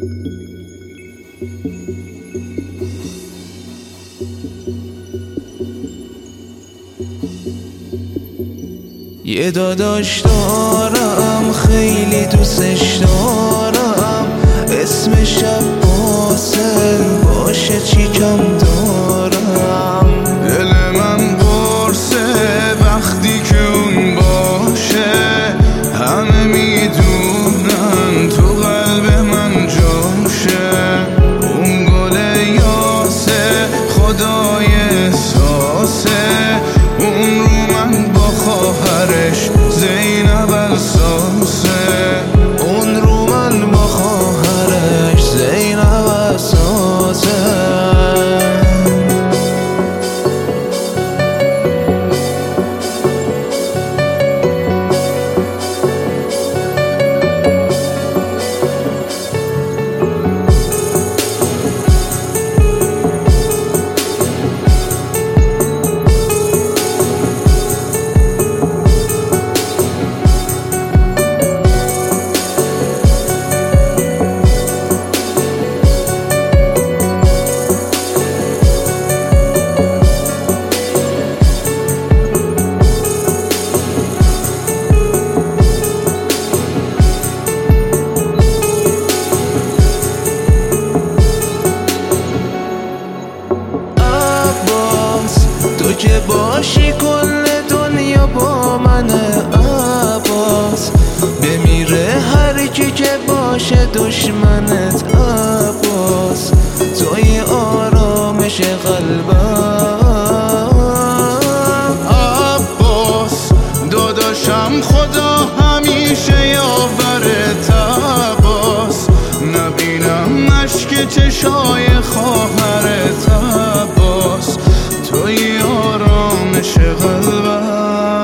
یه داداش دارم خیلی دوستش دارم، اسمش عباسه، باشه چی کم دارم. دل من قرصه وقتی که اون باشه، همه میدونن تو قلب من جاشه. اون گل یاسه خدای احساسه، اون رو من با خواهرش زینب اساسه. اون رو من با خواهرش زینب اساسه. تو که باشی کل دنیا با منه عباس، بمیره هر کی که باشه دشمنت عباس. توی آرامش قلبم عباس داداشم، خدا همیشه یاورت عباس. نبینم اشک چشای خواهرت عباس، توی آرامش قلبم.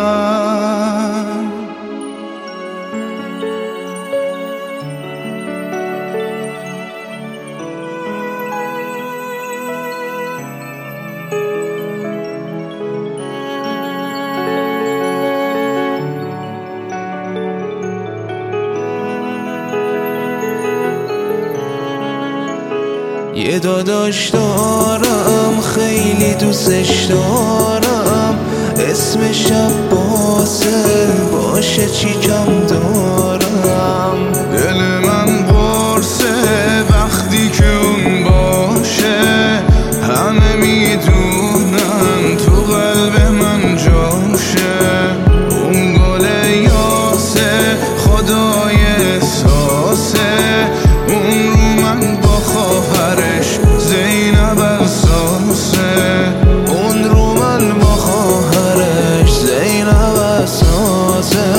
یه داداش دارم خیلی دوستش دارم، اسمش عباسه، باشه چی کم دارم. دل من قرصه وقتی که اون باشه، همه میدونن تو قلب من جاشه. اون گل یاسه خدای احساسه، اون رو من با خواهرش زینب اساسه. اون رو من با خواهرش زینب اساسه.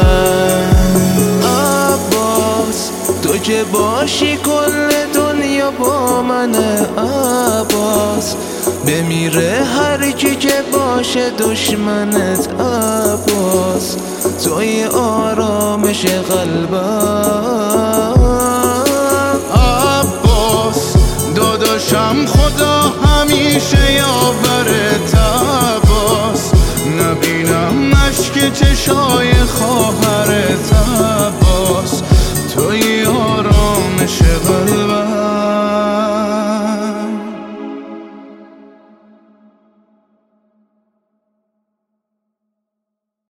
عباس تو که باشی کل دنیا با منه عباس، بمیره هر کی که باشه دشمنت عباس. توی آرامش قلبم عباس داداشم، خدا همیشه یاورت عباس. نبینم اشک چشای خواهر